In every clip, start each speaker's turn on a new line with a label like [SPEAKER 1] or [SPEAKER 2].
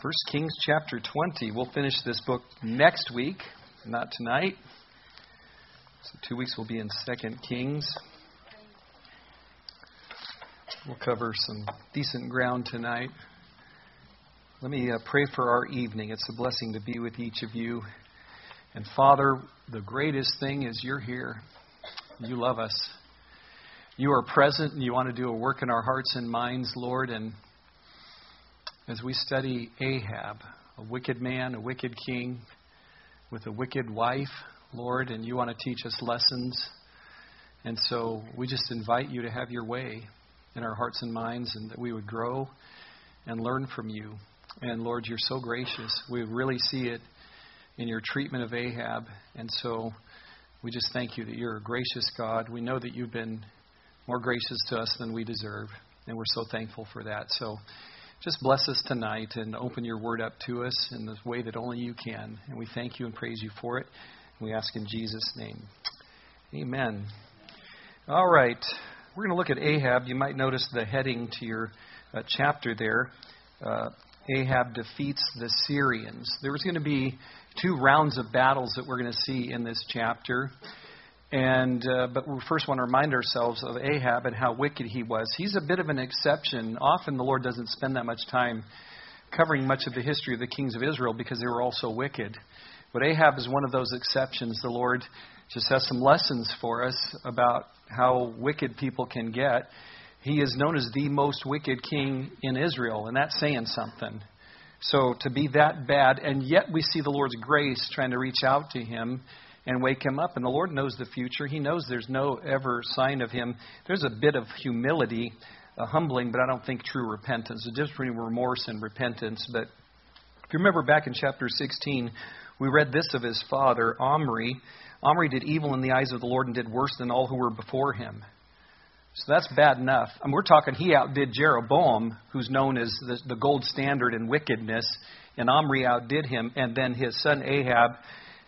[SPEAKER 1] First Kings chapter 20. We'll finish this book next week, not tonight. So 2 weeks we'll be in 2 Kings. We'll cover some decent ground tonight. Let me pray for our evening. It's a blessing to be with each of you. And Father, the greatest thing is you're here. You love us. You are present and you want to do a work in our hearts and minds, Lord. And as we study Ahab, a wicked man, a wicked king with a wicked wife, Lord, and you want to teach us lessons. And so we just invite you to have your way in our hearts and minds, and that we would grow and learn from you. And Lord, you're so gracious. We really see it in your treatment of Ahab. And so we just thank you that you're a gracious God. We know that you've been more gracious to us than we deserve. And we're so thankful for that. So just bless us tonight and open your word up to us in the way that only you can. And we thank you and praise you for it. And we ask in Jesus' name. Amen. All right. We're going to look at Ahab. You might notice the heading to your chapter there. Ahab defeats the Syrians. There's going to be 2 rounds of battles that we're going to see in this chapter. But we first want to remind ourselves of Ahab and how wicked he was. He's a bit of an exception. Often the Lord doesn't spend that much time covering much of the history of the kings of Israel because they were all so wicked. But Ahab is one of those exceptions. The Lord just has some lessons for us about how wicked people can get. He is known as the most wicked king in Israel, and that's saying something. So to be that bad, and yet we see the Lord's grace trying to reach out to him and wake him up. And the Lord knows the future. He knows there's no ever sign of him. There's a bit of humility, humbling, but I don't think true repentance. The difference between remorse and repentance. But if you remember back in chapter 16, we read this of his father, Omri. Omri did evil in the eyes of the Lord and did worse than all who were before him. So that's bad enough. And we're talking he outdid Jeroboam, who's known as the gold standard in wickedness. And Omri outdid him. And then his son Ahab,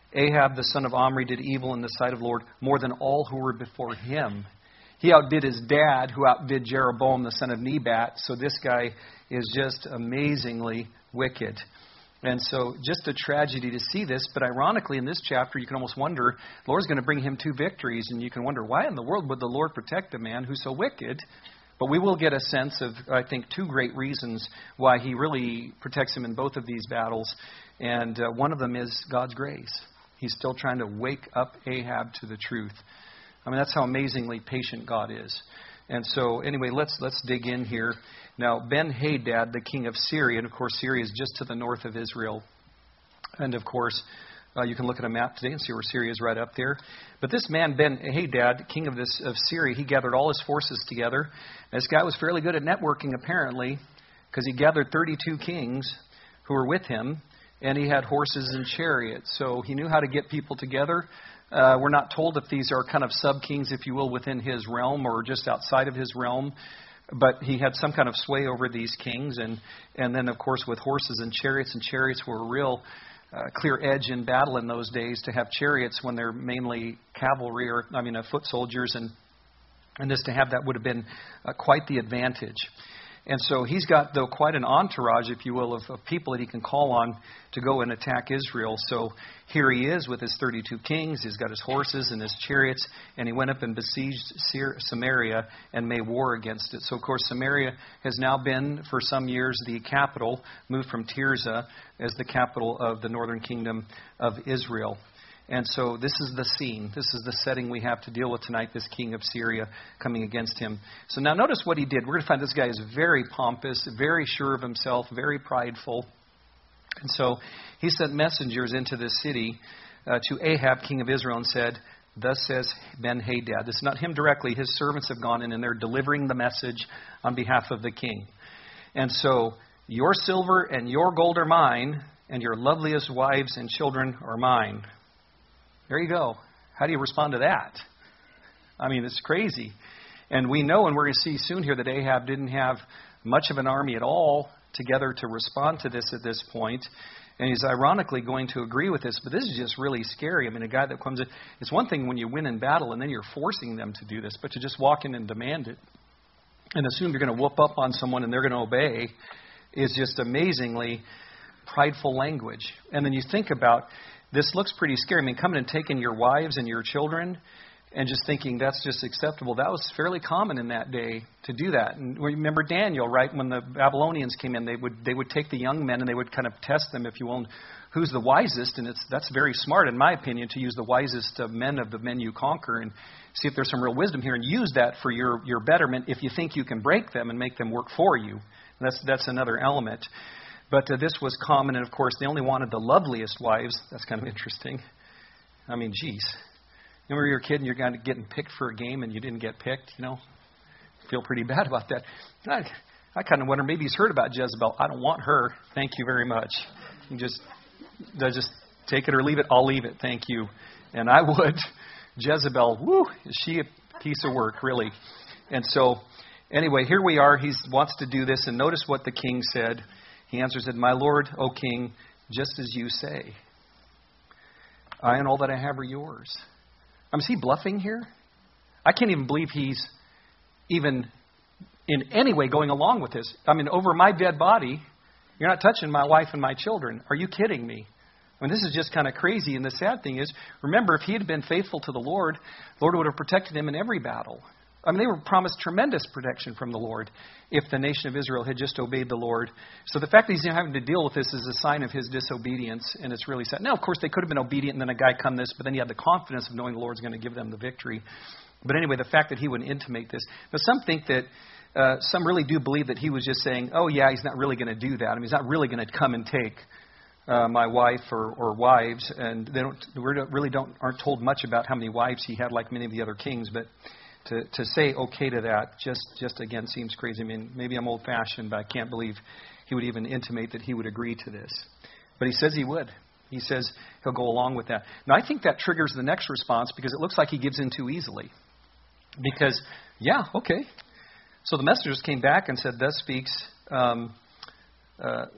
[SPEAKER 1] the son of Omri, did evil in the sight of the Lord more than all who were before him. He outdid his dad, who outdid Jeroboam, the son of Nebat. So this guy is just amazingly wicked. And so just a tragedy to see this. But ironically, in this chapter, you can almost wonder, the Lord's going to bring him 2 victories. And you can wonder, why in the world would the Lord protect a man who's so wicked? But we will get a sense of, I think, 2 great reasons why he really protects him in both of these battles. And one of them is God's grace. He's still trying to wake up Ahab to the truth. I mean, that's how amazingly patient God is. And so, anyway, let's dig in here. Now, Ben-Hadad, the king of Syria, and of course, Syria is just to the north of Israel. And of course, you can look at a map today and see where Syria is right up there. But this man, Ben-Hadad, king of Syria, he gathered all his forces together. This guy was fairly good at networking, apparently, because he gathered 32 kings who were with him. And he had horses and chariots. So he knew how to get people together. We're not told if these are kind of sub-kings, if you will, within his realm or just outside of his realm. But he had some kind of sway over these kings. And then, of course, with horses and chariots were a real clear edge in battle in those days to have chariots when they're mainly cavalry foot soldiers. And this to have that would have been quite the advantage. And so he's got, though, quite an entourage, if you will, of people that he can call on to go and attack Israel. So here he is with his 32 kings. He's got his horses and his chariots. And he went up and besieged Samaria and made war against it. So, of course, Samaria has now been, for some years, the capital, moved from Tirzah as the capital of the northern kingdom of Israel. And so this is the scene. This is the setting we have to deal with tonight, this king of Syria coming against him. So now notice what he did. We're going to find this guy is very pompous, very sure of himself, very prideful. And so he sent messengers into the city to Ahab, king of Israel, and said, "Thus says Ben-Hadad." This is not him directly. His servants have gone in and they're delivering the message on behalf of the king. And so, "Your silver and your gold are mine, and your loveliest wives and children are mine." There you go. How do you respond to that? I mean, it's crazy. And we know, and we're going to see soon here, that Ahab didn't have much of an army at all together to respond to this at this point. And he's ironically going to agree with this, but this is just really scary. I mean, a guy that comes in, it's one thing when you win in battle and then you're forcing them to do this, but to just walk in and demand it and assume you're going to whoop up on someone and they're going to obey is just amazingly prideful language. And then you think about, this looks pretty scary. I mean, coming and taking your wives and your children and just thinking that's just acceptable. That was fairly common in that day to do that. And remember Daniel, right? When the Babylonians came in, they would take the young men and they would kind of test them, if you will, who's the wisest. And that's very smart, in my opinion, to use the wisest of the men you conquer, and see if there's some real wisdom here, and use that for your betterment if you think you can break them and make them work for you. And that's another element. But this was common, and of course, they only wanted the loveliest wives. That's kind of interesting. I mean, geez. Remember you're a kid and you're getting picked for a game and you didn't get picked, Feel pretty bad about that. I kind of wonder, maybe he's heard about Jezebel. I don't want her. Thank you very much. You just take it or leave it. I'll leave it. Thank you. And I would. Jezebel, woo, is she a piece of work, really? And so, anyway, here we are. He wants to do this, and notice what the king said. He answered, "My lord, O king, just as you say. I and all that I have are yours." Is he bluffing here? I can't even believe he's even in any way going along with this. Over my dead body, you're not touching my wife and my children. Are you kidding me? This is just kind of crazy. And the sad thing is, remember, if he had been faithful to the Lord would have protected him in every battle. They were promised tremendous protection from the Lord if the nation of Israel had just obeyed the Lord. So the fact that he's having to deal with this is a sign of his disobedience, and it's really sad. Now, of course, they could have been obedient, and then a guy come this, but then he had the confidence of knowing the Lord's going to give them the victory. But anyway, the fact that he would intimate this. But some think that, some really do believe that he was just saying, oh, yeah, he's not really going to do that. He's not really going to come and take my wife or wives. And they aren't told much about how many wives he had, like many of the other kings, but to say okay to that just again seems crazy. Maybe I'm old-fashioned, but I can't believe he would even intimate that he would agree to this. But he says he would. He says he'll go along with that. Now, I think that triggers the next response, because it looks like he gives in too easily. Because, yeah, okay. So the messengers came back and said, "Thus speaks..." the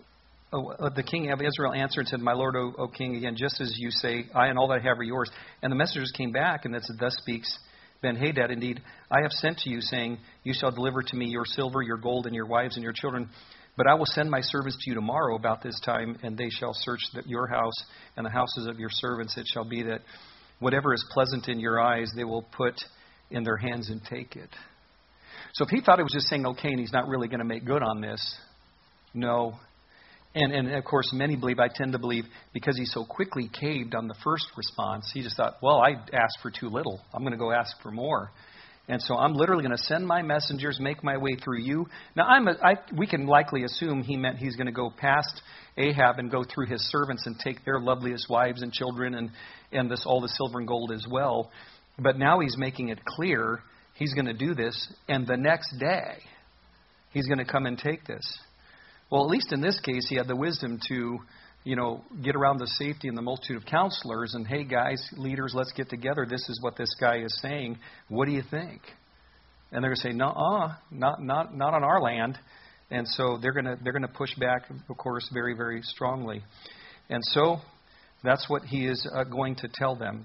[SPEAKER 1] king of Israel answered and said, "My lord, O king, again, just as you say, I and all that I have are yours." And the messengers came back and said, "Thus speaks Ben-Hadad, indeed, I have sent to you, saying, you shall deliver to me your silver, your gold, and your wives and your children. But I will send my servants to you tomorrow about this time, and they shall search your house and the houses of your servants. It shall be that whatever is pleasant in your eyes, they will put in their hands and take it." So if he thought it was just saying okay, and he's not really going to make good on this, no. And of course, many believe, I tend to believe, because he so quickly caved on the first response, he just thought, well, I asked for too little. I'm going to go ask for more. And so I'm literally going to send my messengers, make my way through you. Now, we can likely assume he meant he's going to go past Ahab and go through his servants and take their loveliest wives and children and all the silver and gold as well. But now he's making it clear he's going to do this, and the next day he's going to come and take this. Well, at least in this case, he had the wisdom to, get around the safety and the multitude of counselors and, hey, guys, leaders, let's get together. This is what this guy is saying. What do you think? And they're going to say, no, not on our land. And so they're going to push back, of course, very, very strongly. And so that's what he is going to tell them.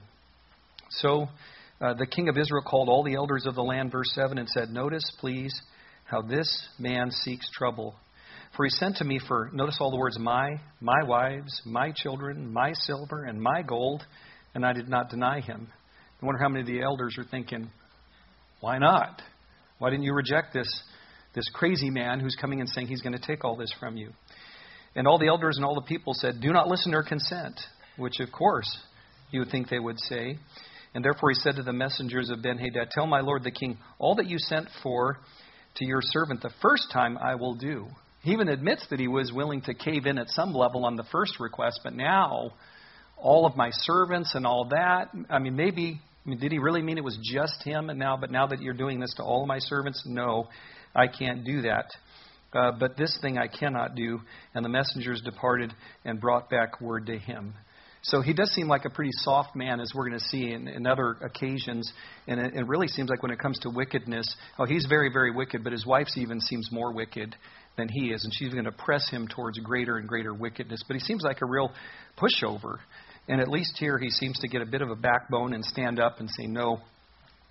[SPEAKER 1] So the king of Israel called all the elders of the land, verse 7, and said, "Notice, please, how this man seeks trouble. For he sent to me for," notice all the words, my wives, my children, my silver, and my gold, and I did not deny him." I wonder how many of the elders are thinking, why not? Why didn't you reject this crazy man who's coming and saying he's going to take all this from you? And all the elders and all the people said, "Do not listen or consent," which, of course, you would think they would say. And therefore he said to the messengers of Ben-Hadad, "Tell my lord the king, all that you sent for to your servant the first time I will do." He even admits that he was willing to cave in at some level on the first request, but now all of my servants and all that, did he really mean it was just him? But now that you're doing this to all of my servants, no, I can't do that. But this thing I cannot do. And the messengers departed and brought back word to him. So he does seem like a pretty soft man, as we're going to see in other occasions. And it really seems like when it comes to wickedness, he's very, very wicked, but his wife even seems more wicked than he is. And she's going to press him towards greater and greater wickedness. But he seems like a real pushover. And at least here he seems to get a bit of a backbone and stand up and say, no,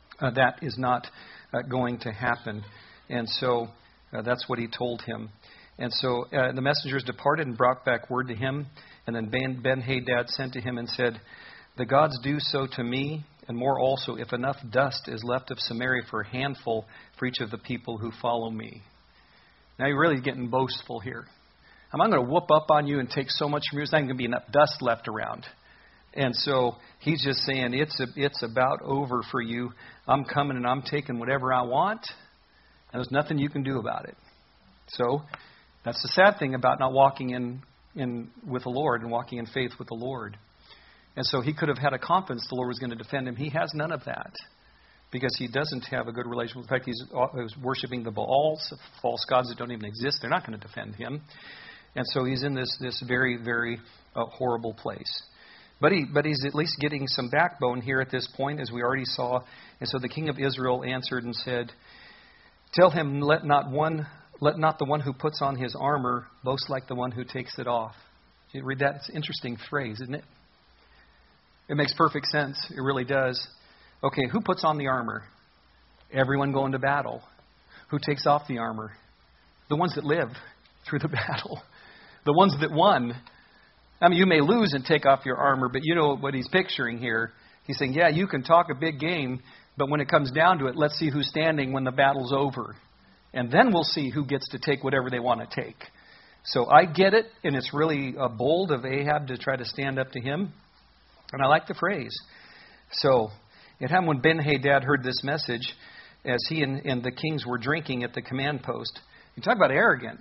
[SPEAKER 1] that is not going to happen. And so that's what he told him. And so the messengers departed and brought back word to him. And then Ben-Hadad sent to him and said, the gods do so to me, and more also, if enough dust is left of Samaria for a handful for each of the people who follow me. Now you're really getting boastful here. I'm not going to whoop up on you and take so much from you. There's not going to be enough dust left around. And so he's just saying, it's about over for you. I'm coming and I'm taking whatever I want, and there's nothing you can do about it. So that's the sad thing about not walking in with the Lord and walking in faith with the Lord. And so he could have had a confidence the Lord was going to defend him. He has none of that because he doesn't have a good relationship. In fact, he's worshiping the Baals, false gods that don't even exist. They're not going to defend him. And so he's in this very, very horrible place. But he's at least getting some backbone here at this point, as we already saw. And so the king of Israel answered and said, tell him, let not the one who puts on his armor boast like the one who takes it off. You read that? It's an interesting phrase, isn't it? It makes perfect sense. It really does. Okay, who puts on the armor? Everyone going to battle. Who takes off the armor? The ones that live through the battle. The ones that won. I mean, you may lose and take off your armor, but you know what he's picturing here. He's saying, yeah, you can talk a big game, but when it comes down to it, let's see who's standing when the battle's over. And then we'll see who gets to take whatever they want to take. So I get it, and it's really bold of Ahab to try to stand up to him. And I like the phrase. So it happened when Ben-Hadad heard this message, as he and the kings were drinking at the command post. You talk about arrogant.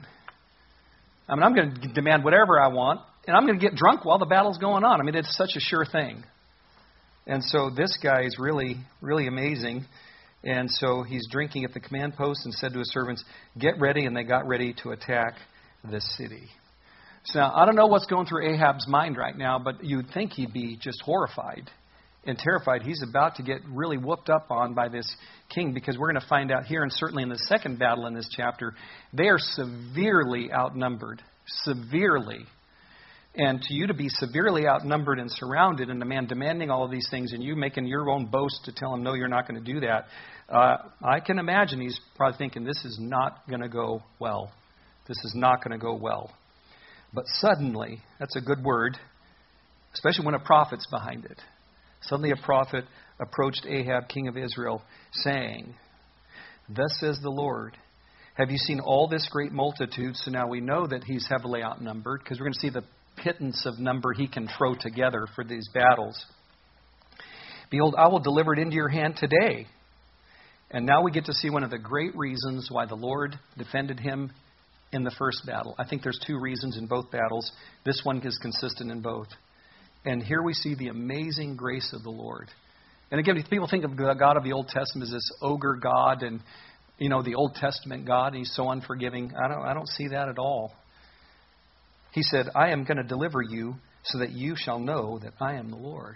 [SPEAKER 1] I mean, I'm going to demand whatever I want, and I'm going to get drunk while the battle's going on. I mean, it's such a sure thing. And so this guy is really, really amazing. And so he's drinking at the command post and said to his servants, get ready, and they got ready to attack the city. So now, I don't know what's going through Ahab's mind right now, but you'd think he'd be just horrified and terrified. He's about to get really whooped up on by this king, because we're going to find out here, and certainly in the second battle in this chapter, they are severely outnumbered. Severely. And to you to be severely outnumbered and surrounded, and a man demanding all of these things, and you making your own boast to tell him, no, you're not going to do that, I can imagine he's probably thinking, this is not going to go well. This is not going to go well. But suddenly, that's a good word, especially when a prophet's behind it. Suddenly a prophet approached Ahab, king of Israel, saying, thus says the Lord, have you seen all this great multitude? So now we know that he's heavily outnumbered, because we're going to see the pittance of number he can throw together for these battles. Behold, I will deliver it into your hand today. And now we get to see one of the great reasons why the Lord defended him in the first battle. I think there's two reasons in both battles. This one is consistent in both. And here we see the amazing grace of the Lord. And again, people think of the God of the Old Testament as this ogre God and, you know, the Old Testament God. He's so unforgiving. I don't see that at all. He said, I am going to deliver you so that you shall know that I am the Lord.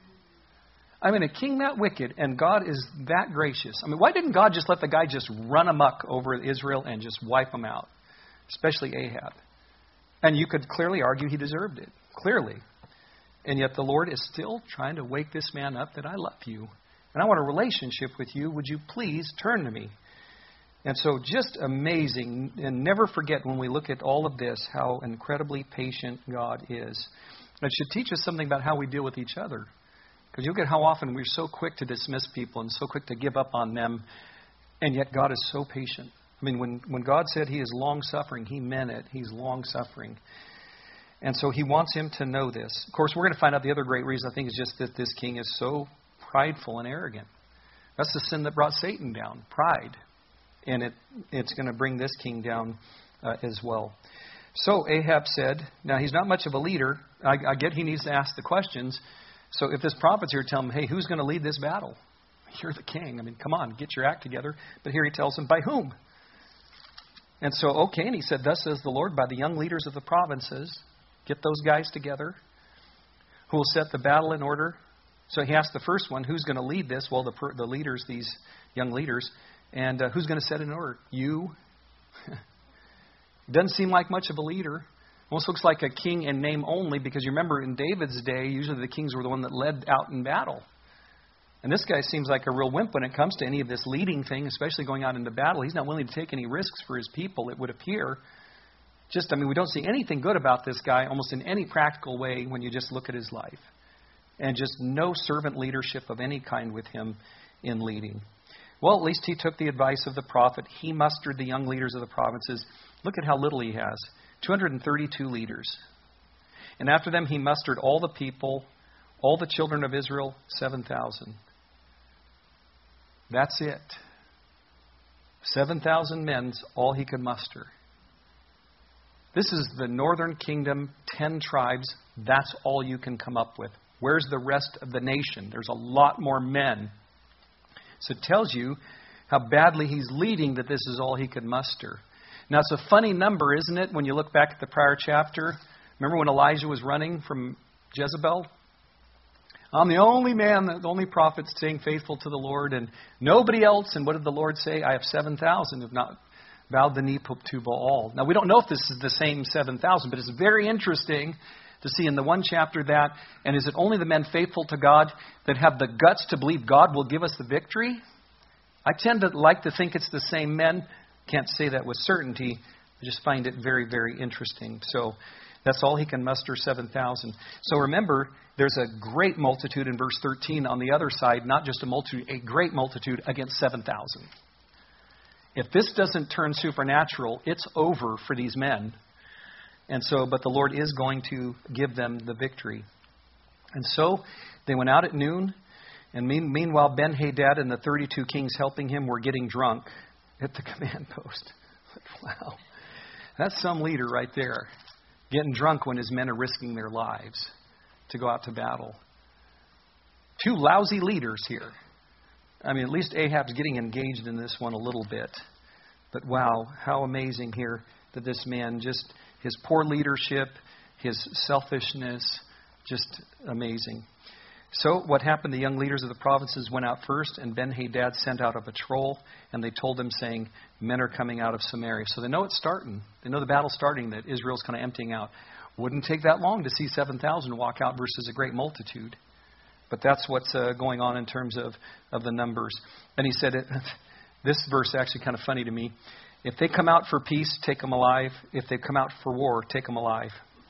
[SPEAKER 1] I mean, a king that wicked, and God is that gracious. I mean, why didn't God just let the guy just run amok over Israel and just wipe them out? Especially Ahab. And you could clearly argue he deserved it. Clearly. And yet the Lord is still trying to wake this man up that I love you. And I want a relationship with you. Would you please turn to me? And so just amazing. And never forget when we look at all of this how incredibly patient God is. And it should teach us something about how we deal with each other. Because you'll get how often we're so quick to dismiss people and so quick to give up on them. And yet God is so patient. I mean, when God said he is long-suffering, he meant it. He's long-suffering. And so he wants him to know this. Of course, we're going to find out the other great reason, I think, is just that this king is so prideful and arrogant. That's the sin that brought Satan down, pride. And it's going to bring this king down as well. So Ahab said, now he's not much of a leader. I get he needs to ask the questions. So if this prophet's here, tell him, hey, who's going to lead this battle? You're the king. I mean, come on, get your act together. But here he tells him, by whom? And so, okay, and he said, thus says the Lord, by the young leaders of the provinces, get those guys together, who will set the battle in order. So he asked the first one, who's going to lead this? Well, the leaders, these young leaders. And who's going to set it in order? You. Doesn't seem like much of a leader. Almost looks like a king in name only, because you remember in David's day, usually the kings were the one that led out in battle. And this guy seems like a real wimp when it comes to any of this leading thing, especially going out into battle. He's not willing to take any risks for his people, it would appear. We don't see anything good about this guy almost in any practical way when you just look at his life. And just no servant leadership of any kind with him in leading. Well, at least he took the advice of the prophet. He mustered the young leaders of the provinces. Look at how little he has. 232 leaders. And after them he mustered all the people, all the children of Israel, 7,000. That's it. 7,000 men's all he could muster. This is the northern kingdom, 10 tribes. That's all you can come up with. Where's the rest of the nation? There's a lot more men. So it tells you how badly he's leading that this is all he could muster. Now, it's a funny number, isn't it, when you look back at the prior chapter? Remember when Elijah was running from Jezebel? I'm the only man, the only prophet staying faithful to the Lord, and nobody else. And what did the Lord say? I have 7,000 who have not bowed the knee to Baal. Now, we don't know if this is the same 7,000, but it's very interesting to see in the one chapter that, and is it only the men faithful to God that have the guts to believe God will give us the victory? I tend to like to think it's the same men. Can't say that with certainty. I just find it very, very interesting. So that's all he can muster, 7,000. So remember, there's a great multitude in verse 13 on the other side, not just a multitude, a great multitude against 7,000. If this doesn't turn supernatural, it's over for these men. And so, but the Lord is going to give them the victory. And so they went out at noon, and meanwhile Ben-Hadad and the 32 kings helping him were getting drunk at the command post. Wow. That's some leader right there. Getting drunk when his men are risking their lives to go out to battle. Two lousy leaders here. At least Ahab's getting engaged in this one a little bit. But wow, how amazing here that this man, just his poor leadership, his selfishness, just amazing. So what happened? The young leaders of the provinces went out first, and Ben-Hadad sent out a patrol, and they told them, saying, men are coming out of Samaria. So they know it's starting. They know the battle's starting, that Israel's kind of emptying out. Wouldn't take that long to see 7,000 walk out versus a great multitude. But that's what's going on in terms of the numbers. And he said, this verse is actually kind of funny to me. If they come out for peace, take them alive. If they come out for war, take them alive.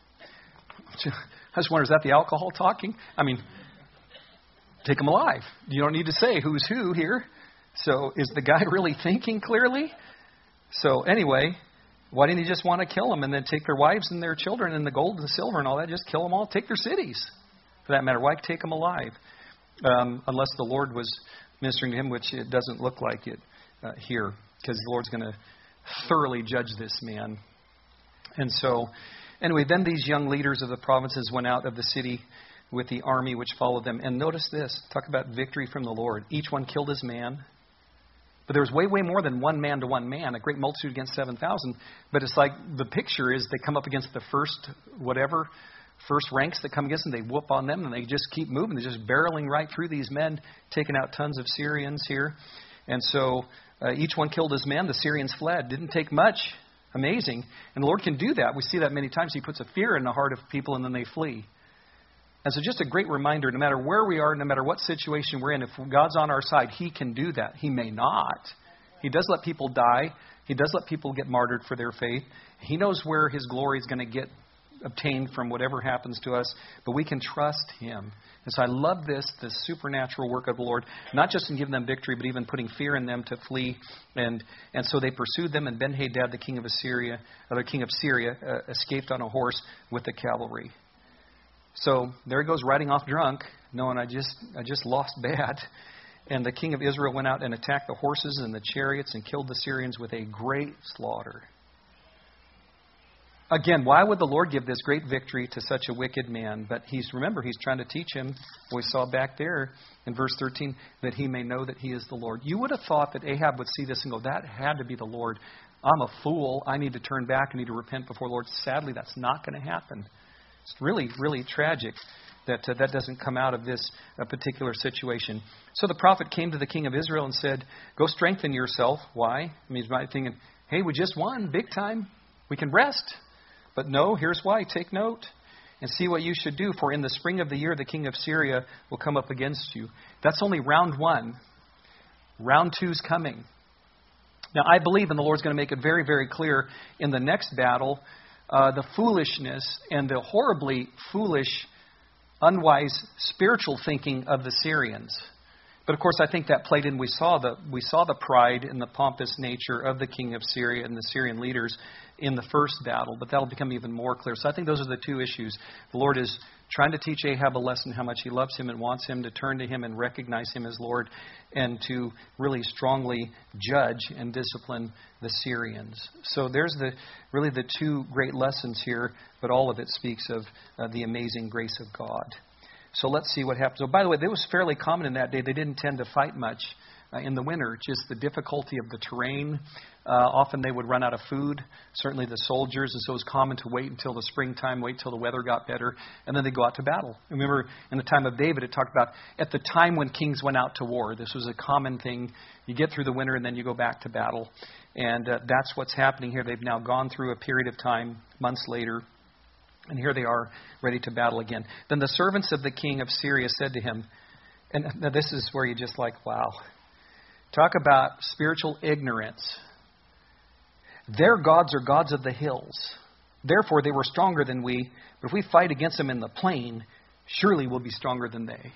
[SPEAKER 1] I just wonder, is that the alcohol talking? Take them alive. You don't need to say who's who here. So is the guy really thinking clearly? So anyway, why didn't he just want to kill them and then take their wives and their children and the gold and the silver and all that? Just kill them all. Take their cities. For that matter, why take them alive? Unless the Lord was ministering to him, which it doesn't look like it here. Because the Lord's going to thoroughly judge this man. And so, anyway, then these young leaders of the provinces went out of the city with the army which followed them. And notice this. Talk about victory from the Lord. Each one killed his man. But there was way, way more than one man to one man. A great multitude against 7,000. But it's like the picture is they come up against the first ranks that come against them. They whoop on them and they just keep moving. They're just barreling right through these men, taking out tons of Syrians here. And so each one killed his man. The Syrians fled. Didn't take much. Amazing. And the Lord can do that. We see that many times. He puts a fear in the heart of people and then they flee. And so just a great reminder, no matter where we are, no matter what situation we're in, if God's on our side, He can do that. He may not. He does let people die. He does let people get martyred for their faith. He knows where His glory is going to get obtained from whatever happens to us, but we can trust Him. And so I love this supernatural work of the Lord, not just in giving them victory, but even putting fear in them to flee. And so they pursued them, and Ben-Hadad, the king of Syria, escaped on a horse with the cavalry. So there he goes, riding off drunk, knowing I just lost bad. And the king of Israel went out and attacked the horses and the chariots and killed the Syrians with a great slaughter. Again, why would the Lord give this great victory to such a wicked man? But he's trying to teach him, we saw back there in verse 13, that he may know that He is the Lord. You would have thought that Ahab would see this and go, that had to be the Lord. I'm a fool. I need to turn back. I need to repent before the Lord. Sadly, that's not going to happen. It's really, really tragic that doesn't come out of this particular situation. So the prophet came to the king of Israel and said, go strengthen yourself. Why? He's might thinking, hey, we just won big time. We can rest. But no, here's why. Take note and see what you should do. For in the spring of the year, the king of Syria will come up against you. That's only round one. Round two's coming. Now, I believe, and the Lord's going to make it very, very clear, in the next battle, the foolishness and the horribly foolish, unwise spiritual thinking of the Syrians. But of course, I think that played in. We saw the pride and the pompous nature of the king of Syria and the Syrian leaders in the first battle, but that'll become even more clear. So I think those are the two issues. The Lord is trying to teach Ahab a lesson, how much he loves him and wants him to turn to him and recognize him as Lord, and to really strongly judge and discipline the Syrians. So there's really the two great lessons here, but all of it speaks of the amazing grace of God. So let's see what happens. Oh, by the way, it was fairly common in that day. They didn't tend to fight much in the winter, just the difficulty of the terrain. Often they would run out of food, certainly the soldiers, and so it was common to wait until the springtime, wait till the weather got better, and then they'd go out to battle. Remember, in the time of David, it talked about at the time when kings went out to war. This was a common thing. You get through the winter, and then you go back to battle. And that's what's happening here. They've now gone through a period of time, months later, and here they are, ready to battle again. Then the servants of the king of Syria said to him, and now this is where you just like, wow. Talk about spiritual ignorance. Their gods are gods of the hills. Therefore, they were stronger than we. But if we fight against them in the plain, surely we'll be stronger than they.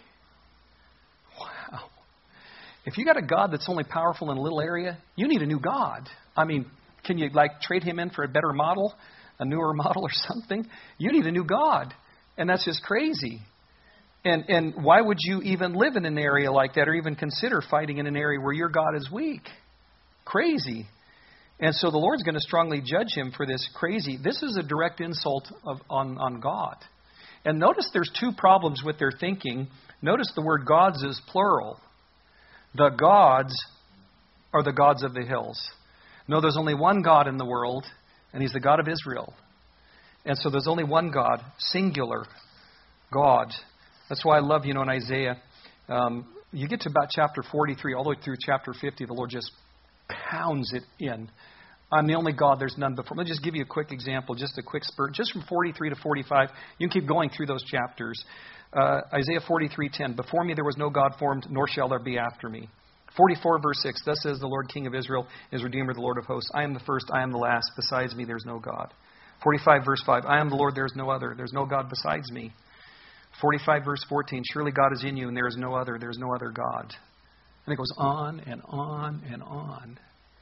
[SPEAKER 1] Wow. If you got a God that's only powerful in a little area, you need a new God. I mean, can you trade him in for a better model? A newer model or something? You need a new God. And that's just crazy. And why would you even live in an area like that or even consider fighting in an area where your God is weak? Crazy. And so the Lord's going to strongly judge him for this crazy. This is a direct insult on God. And notice there's two problems with their thinking. Notice the word gods is plural. The gods are the gods of the hills. No, there's only one God in the world, and he's the God of Israel. And so there's only one God, singular God. That's why I love, in Isaiah, you get to about chapter 43, all the way through chapter 50, the Lord just pounds it in. I'm the only God, there's none before. Let me just give you a quick example, just a quick spurt. Just from 43 to 45, you can keep going through those chapters. Isaiah 43:10, before me there was no God formed, nor shall there be after me. 44 verse 6, thus says the Lord King of Israel, his Redeemer, the Lord of hosts. I am the first, I am the last. Besides me, there's no God. 45 verse 5, I am the Lord, there is no other. There's no God besides me. 45 verse 14, surely God is in you and there is no other. There is no other God. And it goes on and on and on.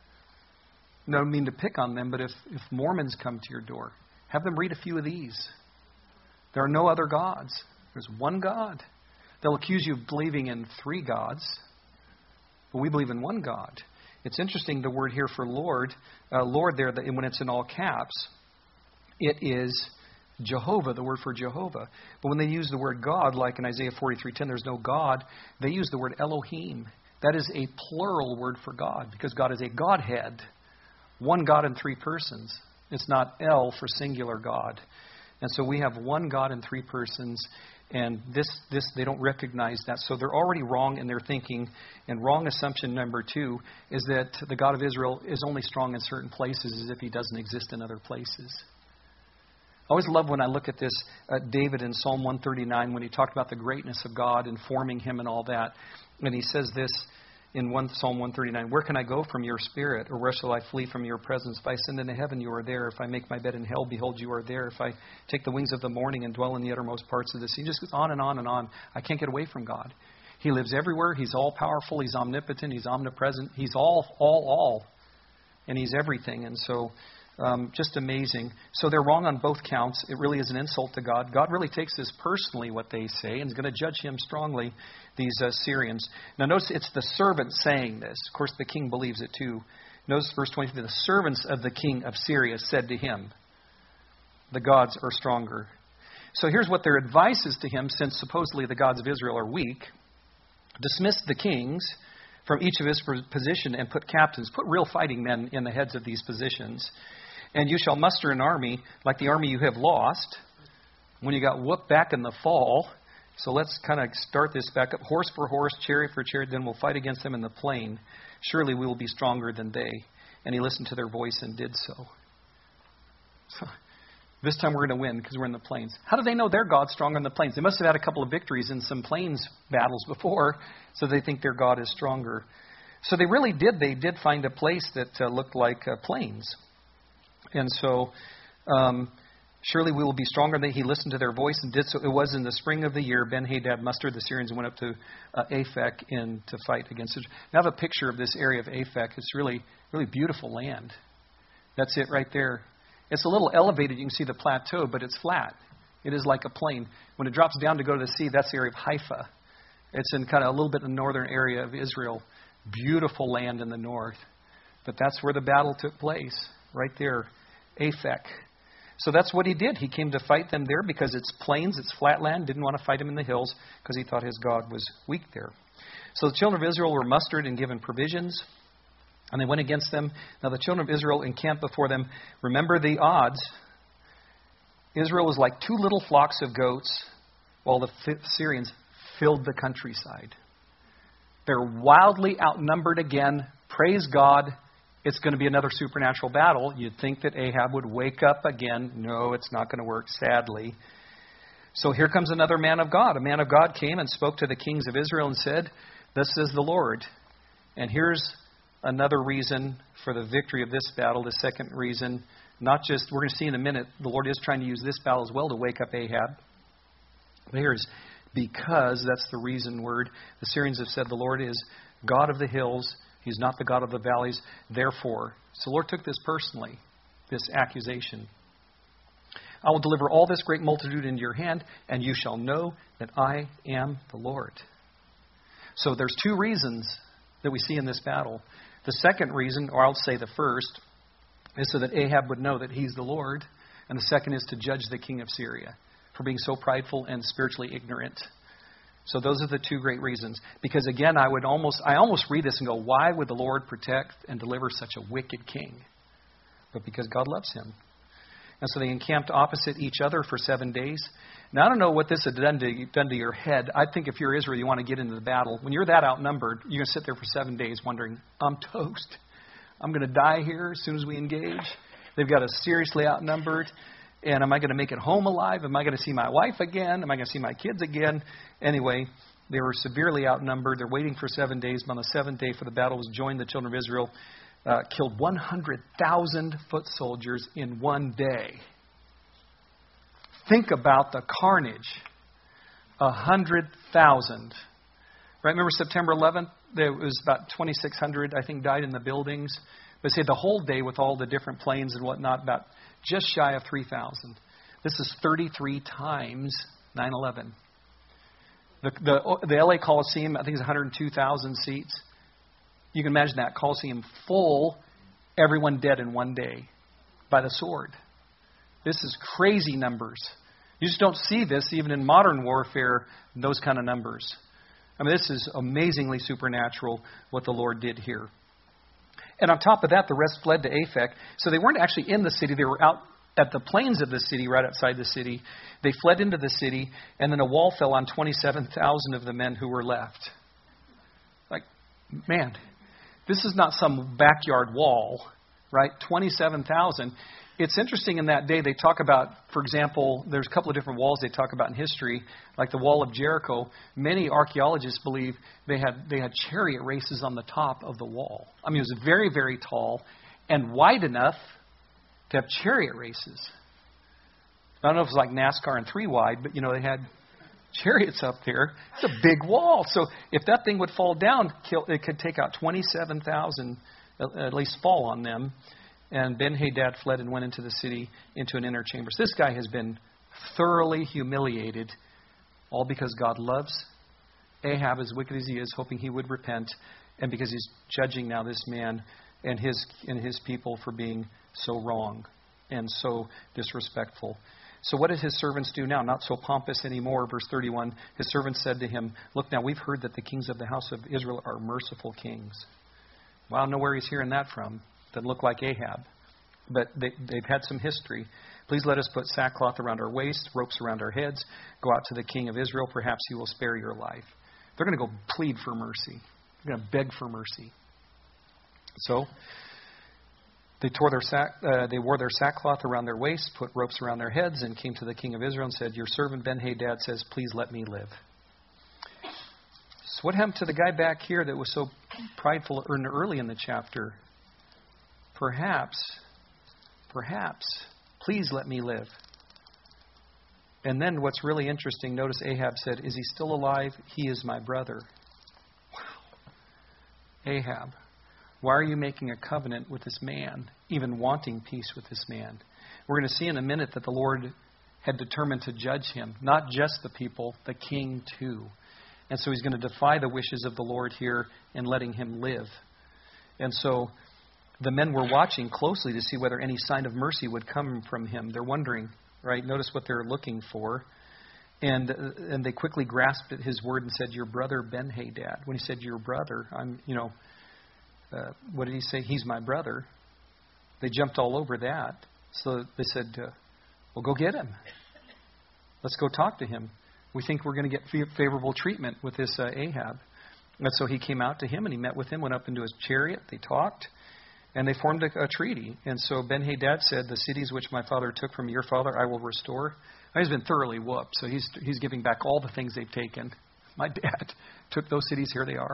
[SPEAKER 1] I don't mean to pick on them, but if Mormons come to your door, have them read a few of these. There are no other gods. There's one God. They'll accuse you of believing in three gods. But we believe in one God. It's interesting, the word here for Lord, Lord there, when it's in all caps, it is Jehovah, the word for Jehovah. But when they use the word God, like in Isaiah 43:10, there's no God, they use the word Elohim. That is a plural word for God, because God is a Godhead. One God in three persons. It's not El for singular God. And so we have one God in three persons. And this they don't recognize that. So they're already wrong in their thinking. And wrong assumption number 2 is that the God of Israel is only strong in certain places as if he doesn't exist in other places. I always love when I look at this, David in Psalm 139, when he talked about the greatness of God and forming him and all that. And he says this in Psalm 139, where can I go from your spirit, or where shall I flee from your presence? If I ascend into heaven, you are there. If I make my bed in hell, behold, you are there. If I take the wings of the morning and dwell in the uttermost parts of the sea. It just goes on and on and on. I can't get away from God. He lives everywhere. He's all-powerful. He's omnipotent. He's omnipresent. He's all. And he's everything. And so just amazing. So they're wrong on both counts. It really is an insult to God. God really takes this personally, what they say, and is going to judge him strongly, these Syrians. Now notice it's the servant saying this. Of course, the king believes it too. Notice verse 23. The servants of the king of Syria said to him, the gods are stronger. So here's what their advice is to him, since supposedly the gods of Israel are weak. Dismiss the kings from each of his position and put captains, put real fighting men in the heads of these positions. And you shall muster an army like the army you have lost when you got whooped back in the fall. So let's kind of start this back up. Horse for horse, chariot for chariot, then we'll fight against them in the plain. Surely we will be stronger than they. And he listened to their voice and did so. So this time we're going to win because we're in the plains. How do they know their God's stronger in the plains? They must have had a couple of victories in some plains battles before, so they think their God is stronger. So they really did. They did find a place that looked like plains. And so Surely we will be stronger than he listened to their voice and did so. It was in the spring of the year, Ben-Hadad mustered the Syrians and went up to Aphek to fight against Israel. Now I have a picture of this area of Aphek. It's really, really beautiful land. That's it right there. It's a little elevated. You can see the plateau, but it's flat. It is like a plain. When it drops down to go to the sea, that's the area of Haifa. It's in kind of a little bit in the northern area of Israel. Beautiful land in the north. But that's where the battle took place, right there, Aphek. So that's what he did. He came to fight them there because it's plains, it's flat land. Didn't want to fight him in the hills because he thought his God was weak there. So the children of Israel were mustered and given provisions, and they went against them. Now the children of Israel encamped before them. Remember the odds. Israel was like 2 little flocks of goats, while the Syrians filled the countryside. They're wildly outnumbered again. Praise God. It's going to be another supernatural battle. You'd think that Ahab would wake up again. No, it's not going to work, sadly. So here comes another man of God. A man of God came and spoke to the kings of Israel and said, "Thus says the Lord." And here's another reason for the victory of this battle. The second reason, not just, we're going to see in a minute, the Lord is trying to use this battle as well to wake up Ahab. But here's because, that's the reason word. The Syrians have said the Lord is God of the hills. He's not the God of the valleys. Therefore, so the Lord took this personally, this accusation. I will deliver all this great multitude into your hand, and you shall know that I am the Lord. So there's 2 reasons that we see in this battle. The second reason, or I'll say the first, is so that Ahab would know that he's the Lord. And the second is to judge the king of Syria for being so prideful and spiritually ignorant. So those are the 2 great reasons. Because again, I almost read this and go, why would the Lord protect and deliver such a wicked king? But because God loves him. And so they encamped opposite each other for 7 days. Now, I don't know what this had done to your head. I think if you're Israel, you want to get into the battle. When you're that outnumbered, you're going to sit there for 7 days wondering, I'm toast. I'm going to die here as soon as we engage. They've got us seriously outnumbered. And am I going to make it home alive? Am I going to see my wife again? Am I going to see my kids again? Anyway, they were severely outnumbered. They're waiting for 7 days. But on the 7th day for the battle was joined, the children of Israel killed 100,000 foot soldiers in one day. Think about the carnage. 100,000. Right? Remember September 11th? There was about 2,600, I think, died in the buildings. But say the whole day with all the different planes and whatnot, about just shy of 3,000. This is 33 times 9/11. The LA Coliseum, I think, is 102,000 seats. You can imagine that Coliseum full, everyone dead in one day by the sword. This is crazy numbers. You just don't see this even in modern warfare, those kind of numbers. I mean, this is amazingly supernatural what the Lord did here. And on top of that, the rest fled to Aphek. So they weren't actually in the city. They were out at the plains of the city, right outside the city. They fled into the city, and then a wall fell on 27,000 of the men who were left. Like, man, this is not some backyard wall, right? 27,000. It's interesting in that day they talk about, for example, there's a couple of different walls they talk about in history, like the wall of Jericho. Many archaeologists believe they had chariot races on the top of the wall. I mean, it was very, very tall and wide enough to have chariot races. I don't know if it was like NASCAR and 3 wide, but, they had chariots up there. It's a big wall. So if that thing would fall down, it could take out 27,000, at least fall on them. And Ben-Hadad fled and went into the city, into an inner chamber. So this guy has been thoroughly humiliated, all because God loves Ahab, as wicked as he is, hoping he would repent, and because he's judging now this man and his people for being so wrong and so disrespectful. So what did his servants do now? Not so pompous anymore. Verse 31, his servants said to him, "Look, now we've heard that the kings of the house of Israel are merciful kings." Well, I don't know where he's hearing that from. Doesn't look like Ahab. But they've had some history. "Please let us put sackcloth around our waist, ropes around our heads. Go out to the king of Israel. Perhaps he will spare your life." They're going to go plead for mercy. They're going to beg for mercy. So they wore their sackcloth around their waist, put ropes around their heads, and came to the king of Israel and said, "Your servant Ben-Hadad says, please let me live." So what happened to the guy back here that was so prideful early in the chapter? Perhaps, please let me live. And then what's really interesting, notice Ahab said, is he still alive? He is my brother. Wow. Ahab, why are you making a covenant with this man, even wanting peace with this man? We're going to see in a minute that the Lord had determined to judge him, not just the people, the king too. And so he's going to defy the wishes of the Lord here in letting him live. And so the men were watching closely to see whether any sign of mercy would come from him. They're wondering, right? Notice what they're looking for. And they quickly grasped at his word and said, your brother Ben-Hadad. When he said, your brother, what did he say? He's my brother. They jumped all over that. So they said, well, go get him. Let's go talk to him. We think we're going to get favorable treatment with this Ahab. And so he came out to him and he met with him, went up into his chariot. They talked and they formed a treaty. And so Ben-Hadad said, the cities which my father took from your father, I will restore. He's been thoroughly whooped. So he's giving back all the things they've taken. My dad took those cities. Here they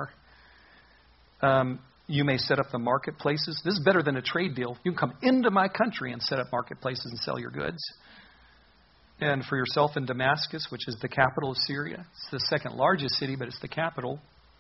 [SPEAKER 1] are. You may set up the marketplaces. This is better than a trade deal. You can come into my country and set up marketplaces and sell your goods. And for yourself in Damascus, which is the capital of Syria. It's the second largest city, but it's the capital.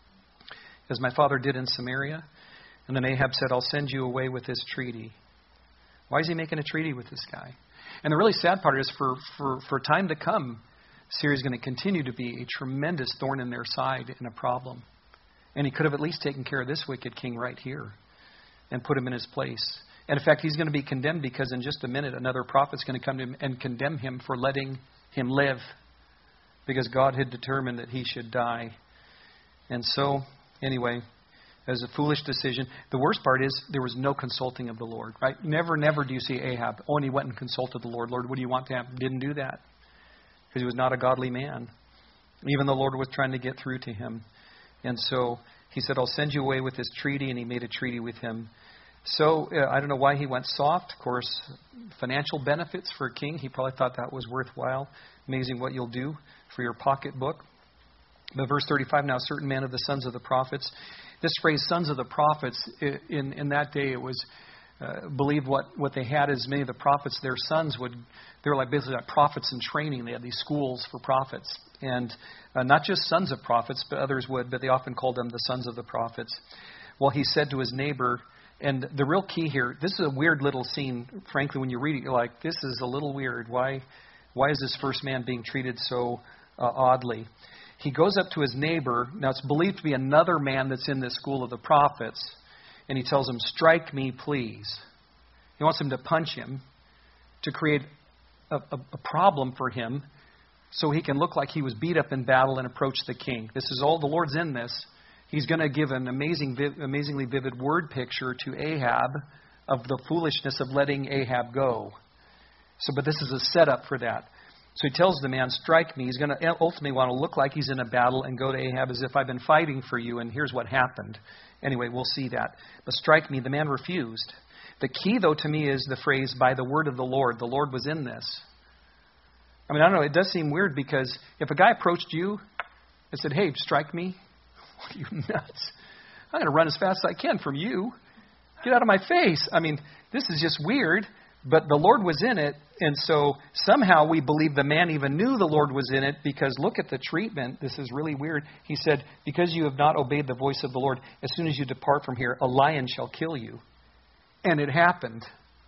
[SPEAKER 1] As my father did in Samaria. And then Ahab said, I'll send you away with this treaty. Why is he making a treaty with this guy? And the really sad part is for time to come, Syria is going to continue to be a tremendous thorn in their side and a problem. And he could have at least taken care of this wicked king right here and put him in his place. And in fact, he's going to be condemned because in just a minute, another prophet's going to come to him and condemn him for letting him live because God had determined that he should die. And so, anyway, as a foolish decision, the worst part is there was no consulting of the Lord, right? Never do you see Ahab. Oh, and he went and consulted the Lord. Lord, what do you want to happen? Didn't do that because he was not a godly man. Even the Lord was trying to get through to him. And so he said, I'll send you away with this treaty, and he made a treaty with him. So I don't know why he went soft. Of course, financial benefits for a king. He probably thought that was worthwhile. Amazing what you'll do for your pocketbook. But verse 35, now certain men of the sons of the prophets. This phrase, sons of the prophets, in that day it was believed what they had is many of the prophets, their sons they were like basically like prophets in training. They had these schools for prophets. And not just sons of prophets, but others would, but they often called them the sons of the prophets. Well, he said to his neighbor, and the real key here, this is a weird little scene, frankly, when you read it, you're like, this is a little weird. Why is this first man being treated so oddly? He goes up to his neighbor. Now, it's believed to be another man that's in this school of the prophets. And he tells him, strike me, please. He wants him to punch him to create a problem for him so he can look like he was beat up in battle and approach the king. This is all, the Lord's in this. He's going to give an amazingly vivid word picture to Ahab of the foolishness of letting Ahab go. But this is a setup for that. So he tells the man, strike me. He's going to ultimately want to look like he's in a battle and go to Ahab as if I've been fighting for you, and here's what happened. Anyway, we'll see that. But strike me. The man refused. The key, though, to me is the phrase, by the word of the Lord. The Lord was in this. I mean, I don't know. It does seem weird because if a guy approached you and said, hey, strike me. What are you, nuts? I'm going to run as fast as I can from you. Get out of my face. I mean, this is just weird. But the Lord was in it, and so somehow we believe the man even knew the Lord was in it because look at the treatment. This is really weird. He said, because you have not obeyed the voice of the Lord, as soon as you depart from here, a lion shall kill you. And it happened.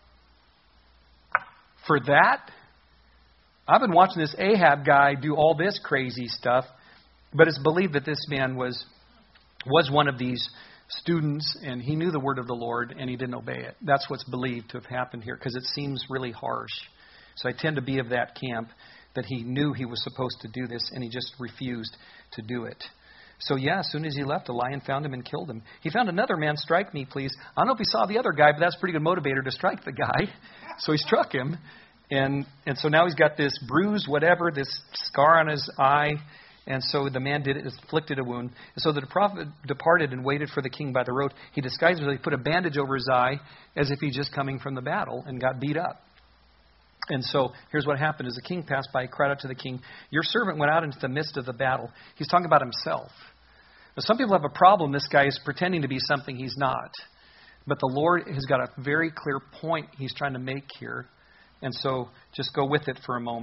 [SPEAKER 1] For that, I've been watching this Ahab guy do all this crazy stuff, but it's believed that this man was one of these students, and he knew the word of the Lord, and he didn't obey it. That's what's believed to have happened here, because it seems really harsh. So I tend to be of that camp, that he knew he was supposed to do this, and he just refused to do it. So yeah, as soon as he left, a lion found him and killed him. He found another man, strike me, please. I don't know if he saw the other guy, but that's a pretty good motivator to strike the guy. So he struck him, and so now he's got this bruise, whatever, this scar on his eye. And so the man inflicted a wound. And so the prophet departed and waited for the king by the road. He disguised himself. He put a bandage over his eye as if he's just coming from the battle and got beat up. And so here's what happened. As the king passed by, he cried out to the king, your servant went out into the midst of the battle. He's talking about himself. Now, some people have a problem. This guy is pretending to be something he's not. But the Lord has got a very clear point he's trying to make here. And so just go with it for a moment.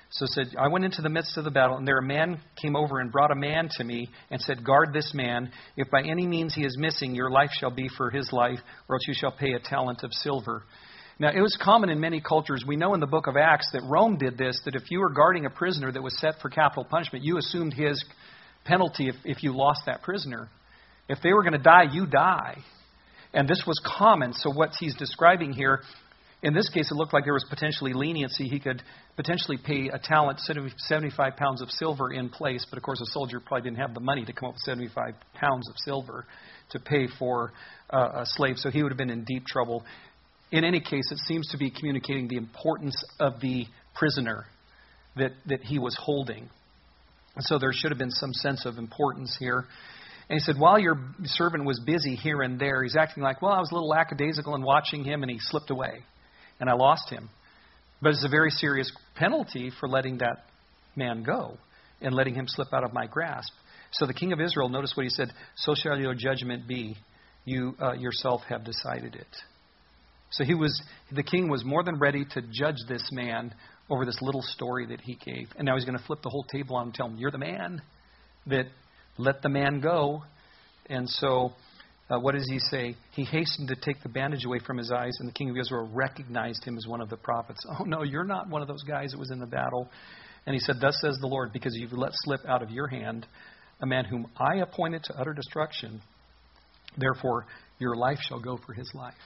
[SPEAKER 1] So it said, I went into the midst of the battle, and there a man came over and brought a man to me and said, guard this man. If by any means he is missing, your life shall be for his life, or else you shall pay a talent of silver. Now, it was common in many cultures. We know in the book of Acts that Rome did this, that if you were guarding a prisoner that was set for capital punishment, you assumed his penalty if you lost that prisoner. If they were going to die, you die. And this was common. So what he's describing here, in this case, it looked like there was potentially leniency. He could potentially pay a talent, 75 pounds of silver in place. But, of course, a soldier probably didn't have the money to come up with 75 pounds of silver to pay for a slave. So he would have been in deep trouble. In any case, it seems to be communicating the importance of the prisoner that he was holding. So there should have been some sense of importance here. And he said, while your servant was busy here and there, he's acting like, well, I was a little lackadaisical in watching him, and he slipped away, and I lost him. But it's a very serious penalty for letting that man go and letting him slip out of my grasp. So the king of Israel, notice what he said, so shall your judgment be. You yourself have decided it. So the king was more than ready to judge this man over this little story that he gave. And now he's going to flip the whole table on him and tell him, you're the man that let the man go. And so what does he say? He hastened to take the bandage away from his eyes, and the king of Israel recognized him as one of the prophets. Oh, no, you're not one of those guys that was in the battle. And he said, thus says the Lord, because you've let slip out of your hand a man whom I appointed to utter destruction. Therefore, your life shall go for his life.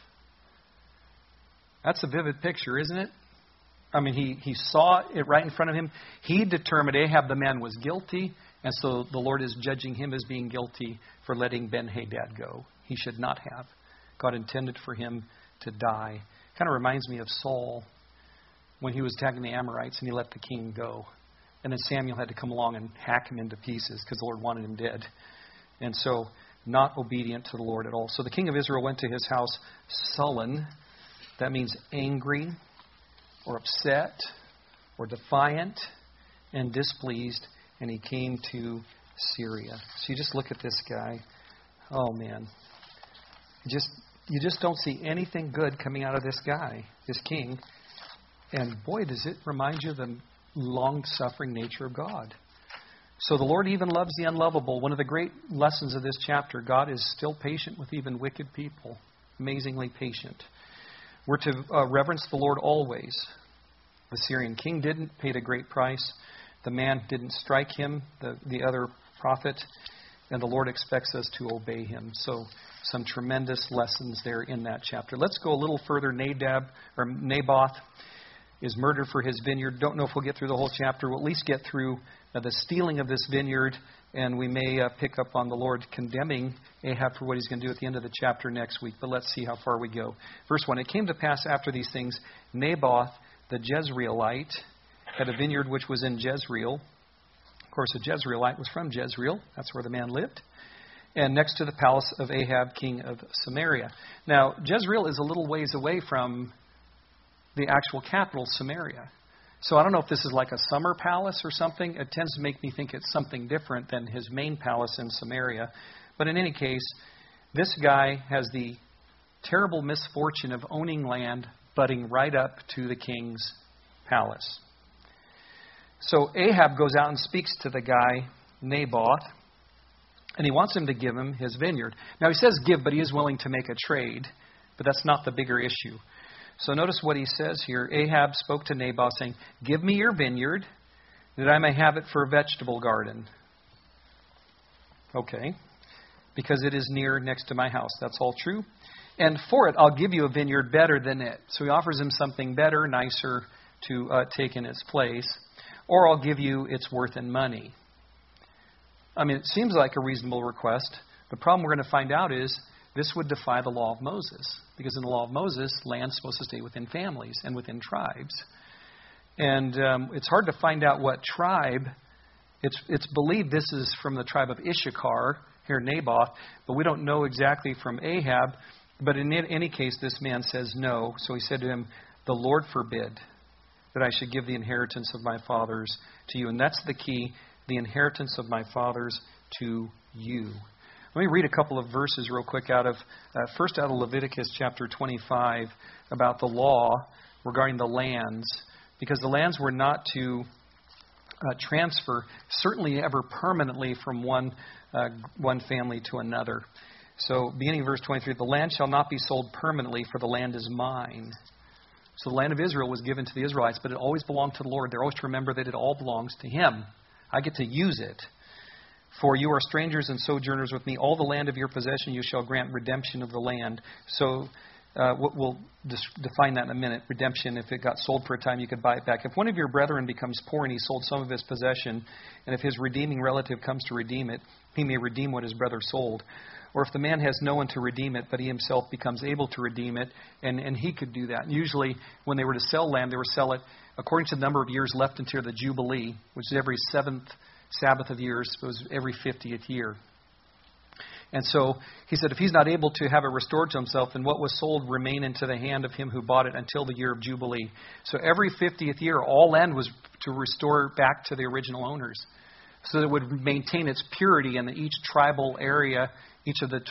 [SPEAKER 1] That's a vivid picture, isn't it? I mean, he saw it right in front of him. He determined Ahab, the man, was guilty. And so the Lord is judging him as being guilty for letting Ben-Hadad go. He should not have. God intended for him to die. Kind of reminds me of Saul when he was attacking the Amorites and he let the king go. And then Samuel had to come along and hack him into pieces because the Lord wanted him dead. And so not obedient to the Lord at all. So the king of Israel went to his house sullen. That means angry or upset or defiant and displeased. And he came to Syria. So you just look at this guy. Oh, man. You just don't see anything good coming out of this guy, this king. And boy, does it remind you of the long-suffering nature of God. So the Lord even loves the unlovable. One of the great lessons of this chapter, God is still patient with even wicked people. Amazingly patient. We're to reverence the Lord always. The Syrian king didn't, paid a great price. The man didn't strike him, the other prophet, and the Lord expects us to obey him. So some tremendous lessons there in that chapter. Let's go a little further. Naboth is murdered for his vineyard. Don't know if we'll get through the whole chapter. We'll at least get through the stealing of this vineyard, and we may pick up on the Lord condemning Ahab for what he's going to do at the end of the chapter next week. But let's see how far we go. Verse 1, it came to pass after these things, Naboth the Jezreelite had a vineyard which was in Jezreel. Of course, a Jezreelite was from Jezreel. That's where the man lived. And next to the palace of Ahab, king of Samaria. Now, Jezreel is a little ways away from the actual capital, Samaria. So I don't know if this is like a summer palace or something. It tends to make me think it's something different than his main palace in Samaria. But in any case, this guy has the terrible misfortune of owning land butting right up to the king's palace. So Ahab goes out and speaks to the guy, Naboth, and he wants him to give him his vineyard. Now he says give, but he is willing to make a trade, but that's not the bigger issue. So notice what he says here. Ahab spoke to Naboth saying, give me your vineyard that I may have it for a vegetable garden. Okay, because it is next to my house. That's all true. And for it, I'll give you a vineyard better than it. So he offers him something better, nicer to take in its place. Or I'll give you its worth in money. I mean, it seems like a reasonable request. The problem we're going to find out is this would defy the law of Moses. Because in the law of Moses, land's supposed to stay within families and within tribes. And it's hard to find out what tribe. It's believed this is from the tribe of Issachar, here Naboth. But we don't know exactly from Ahab. But in any case, this man says no. So he said to him, the Lord forbid that I should give the inheritance of my fathers to you. And that's the key, the inheritance of my fathers to you. Let me read a couple of verses real quick first out of Leviticus chapter 25 about the law regarding the lands. Because the lands were not to transfer, certainly ever permanently from one family to another. So beginning of verse 23, the land shall not be sold permanently, for the land is mine. So the land of Israel was given to the Israelites, but it always belonged to the Lord. They're always to remember that it all belongs to Him. I get to use it. For you are strangers and sojourners with me. All the land of your possession you shall grant redemption of the land. So we'll define that in a minute. Redemption, if it got sold for a time, you could buy it back. If one of your brethren becomes poor and he sold some of his possession, and if his redeeming relative comes to redeem it, he may redeem what his brother sold. Or if the man has no one to redeem it, but he himself becomes able to redeem it, and he could do that. And usually, when they were to sell land, they would sell it according to the number of years left until the Jubilee, which is every 7th Sabbath of years. It was every 50th year. And so he said, if he's not able to have it restored to himself, then what was sold remain into the hand of him who bought it until the year of Jubilee. So every 50th year, all land was to restore back to the original owners, so that it would maintain its purity, and that each tribal area, each of the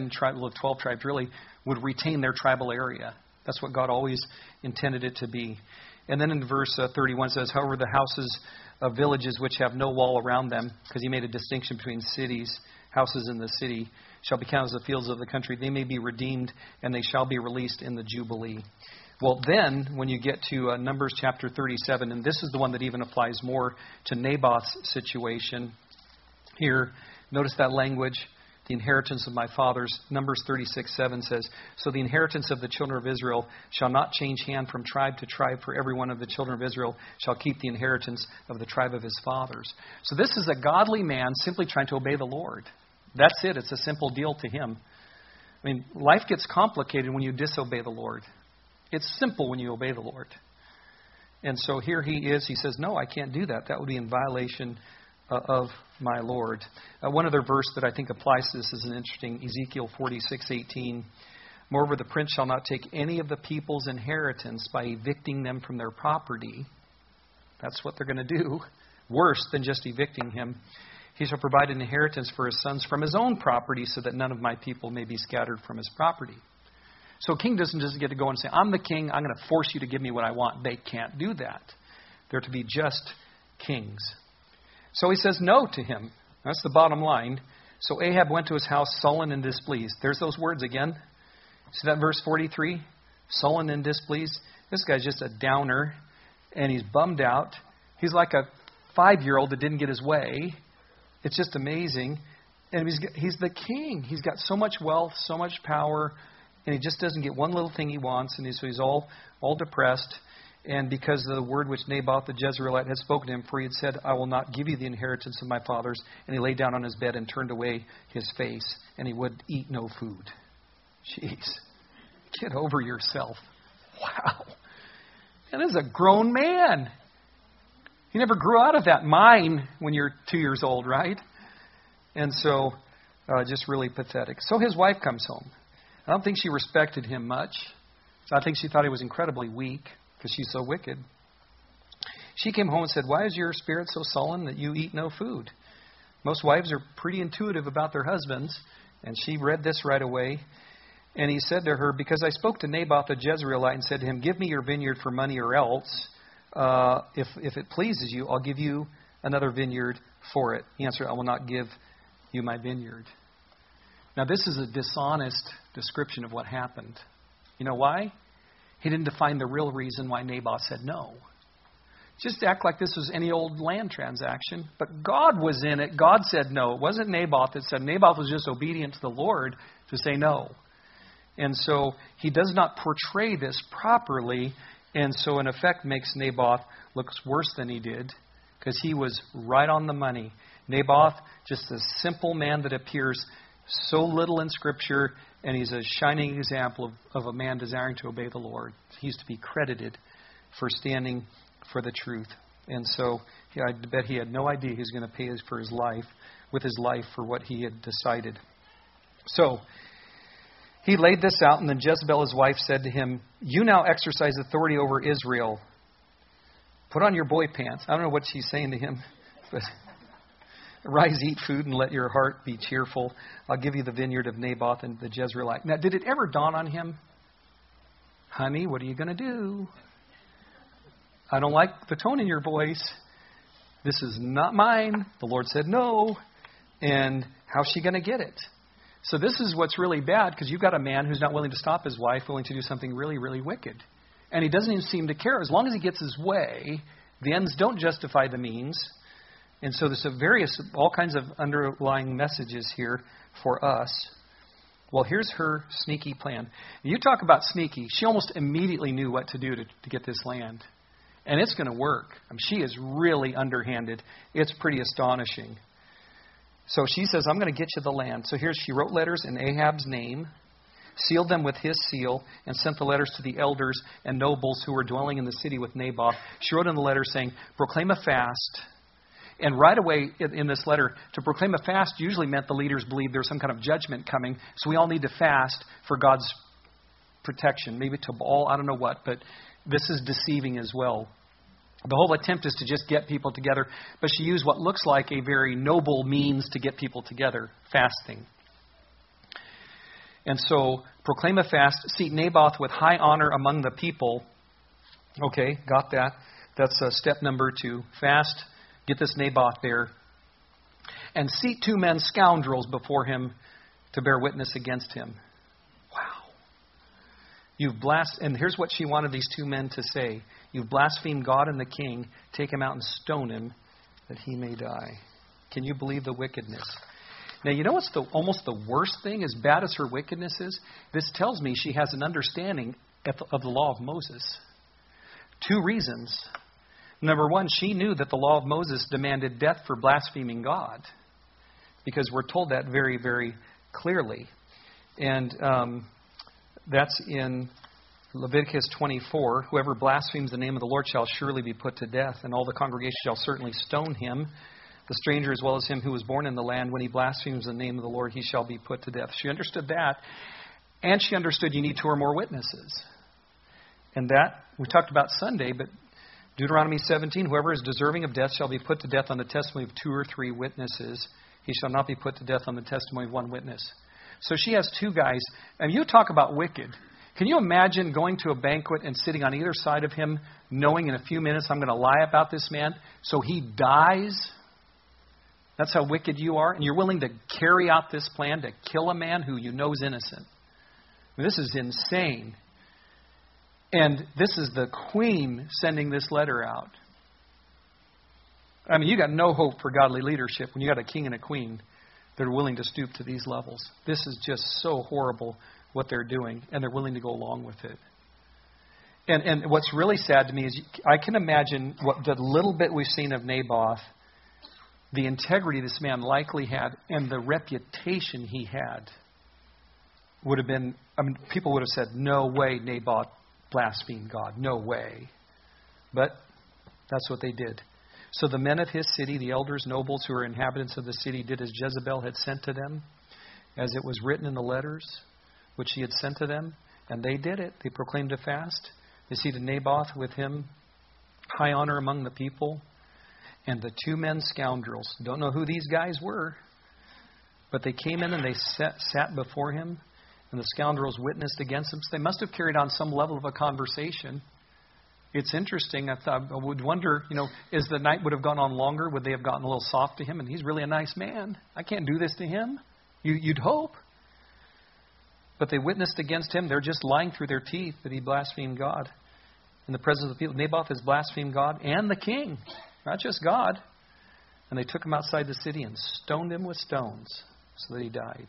[SPEAKER 1] 12 tribes really, would retain their tribal area. That's what God always intended it to be. And then in verse 31 says, however, the houses of villages which have no wall around them, because he made a distinction between cities, houses in the city, shall be counted as the fields of the country. They may be redeemed, and they shall be released in the Jubilee. Well, then, when you get to Numbers chapter 37, and this is the one that even applies more to Naboth's situation here, notice that language, the inheritance of my fathers. Numbers 36:7 says, so the inheritance of the children of Israel shall not change hand from tribe to tribe, for every one of the children of Israel shall keep the inheritance of the tribe of his fathers. So this is a godly man simply trying to obey the Lord. That's it. It's a simple deal to him. I mean, life gets complicated when you disobey the Lord. It's simple when you obey the Lord. And so here he is. He says, no, I can't do that. That would be in violation of my Lord. One other verse that I think applies to this is an interesting Ezekiel 46:18. Moreover, the prince shall not take any of the people's inheritance by evicting them from their property. That's what they're going to do. Worse than just evicting him. He shall provide an inheritance for his sons from his own property, so that none of my people may be scattered from his property. So a king doesn't just get to go and say, I'm the king, I'm going to force you to give me what I want. They can't do that. They're to be just kings. So he says no to him. That's the bottom line. So Ahab went to his house sullen and displeased. There's those words again. See that verse 43? Sullen and displeased. This guy's just a downer, and he's bummed out. He's like a 5-year-old that didn't get his way. It's just amazing. And he's the king. He's got so much wealth, so much power, and he just doesn't get one little thing he wants, and so he's all depressed. And because of the word which Naboth the Jezreelite had spoken to him, for he had said, I will not give you the inheritance of my fathers. And he lay down on his bed and turned away his face, and he would eat no food. Jeez. Get over yourself. Wow. And this is a grown man. He never grew out of that mind when you're 2 years old, right? And so, just really pathetic. So his wife comes home. I don't think she respected him much. So I think she thought he was incredibly weak, because she's so wicked. She came home and said, why is your spirit so sullen that you eat no food? Most wives are pretty intuitive about their husbands, and she read this right away. And he said to her, because I spoke to Naboth the Jezreelite and said to him, give me your vineyard for money, or else, if it pleases you, I'll give you another vineyard for it. He answered, I will not give you my vineyard. Now this is a dishonest description of what happened. You know why? He didn't define the real reason why Naboth said no. Just act like this was any old land transaction. But God was in it. God said no. It wasn't Naboth that said. Naboth was just obedient to the Lord to say no. And so he does not portray this properly. And so in effect makes Naboth look worse than he did, because he was right on the money. Naboth, just a simple man that appears so little in Scripture, and he's a shining example of a man desiring to obey the Lord. He's to be credited for standing for the truth. And so I bet he had no idea he was going to pay for his life, with his life, for what he had decided. So he laid this out, and then Jezebel, his wife, said to him, you now exercise authority over Israel. Put on your boy pants. I don't know what she's saying to him, but rise, eat food, and let your heart be cheerful. I'll give you the vineyard of Naboth and the Jezreelite. Now, did it ever dawn on him? Honey, what are you going to do? I don't like the tone in your voice. This is not mine. The Lord said no. And how's she going to get it? So this is what's really bad, because you've got a man who's not willing to stop his wife, willing to do something really, really wicked. And he doesn't even seem to care. As long as he gets his way, the ends don't justify the means. And so there's all kinds of underlying messages here for us. Well, here's her sneaky plan. You talk about sneaky. She almost immediately knew what to do to get this land. And it's going to work. She is really underhanded. It's pretty astonishing. So she says, I'm going to get you the land. So she wrote letters in Ahab's name, sealed them with his seal, and sent the letters to the elders and nobles who were dwelling in the city with Naboth. She wrote in the letter saying, proclaim a fast. And right away in this letter, to proclaim a fast usually meant the leaders believed there was some kind of judgment coming. So we all need to fast for God's protection. Maybe to all, I don't know what, but this is deceiving as well. The whole attempt is to just get people together, but she used what looks like a very noble means to get people together, fasting. And so, proclaim a fast, seat Naboth with high honor among the people. Okay, got that. That's step number 2. Fast, get this Naboth there. And seat 2 men scoundrels before him to bear witness against him. Wow. And here's what she wanted these 2 men to say. You've blasphemed God and the king. Take him out and stone him that he may die. Can you believe the wickedness? Now, you know what's almost the worst thing? As bad as her wickedness is, this tells me she has an understanding of the law of Moses. 2 reasons. Number 1, she knew that the law of Moses demanded death for blaspheming God. Because we're told that very, very clearly. And that's in Leviticus 24, whoever blasphemes the name of the Lord shall surely be put to death, and all the congregation shall certainly stone him, the stranger as well as him who was born in the land. When he blasphemes the name of the Lord, he shall be put to death. She understood that, and she understood you need 2 or more witnesses. And that, we talked about Sunday, but Deuteronomy 17, whoever is deserving of death shall be put to death on the testimony of 2 or 3 witnesses. He shall not be put to death on the testimony of 1 witness. So she has 2 guys, and you talk about wicked. Can you imagine going to a banquet and sitting on either side of him, knowing in a few minutes I'm going to lie about this man so he dies? That's how wicked you are. And you're willing to carry out this plan to kill a man who you know is innocent. I mean, this is insane. And this is the queen sending this letter out. I mean, you got no hope for godly leadership when you got a king and a queen that are willing to stoop to these levels. This is just so horrible what they're doing, and they're willing to go along with it. And what's really sad to me is I can imagine what the little bit we've seen of Naboth, the integrity this man likely had, and the reputation he had would have been, people would have said, no way Naboth blasphemed God. No way. But that's what they did. So the men of his city, the elders, nobles who were inhabitants of the city, did as Jezebel had sent to them, as it was written in the letters which he had sent to them, and they did it. They proclaimed a fast. They seated Naboth with him, high honor among the people, and the 2 men scoundrels. Don't know who these guys were, but they came in and they sat before him, and the scoundrels witnessed against him. So they must have carried on some level of a conversation. It's interesting. I would wonder, as the night would have gone on longer, would they have gotten a little soft to him? And he's really a nice man. I can't do this to him. You'd hope. But they witnessed against him. They're just lying through their teeth that he blasphemed God. In the presence of the people, Naboth has blasphemed God and the king, not just God. And they took him outside the city and stoned him with stones so that he died.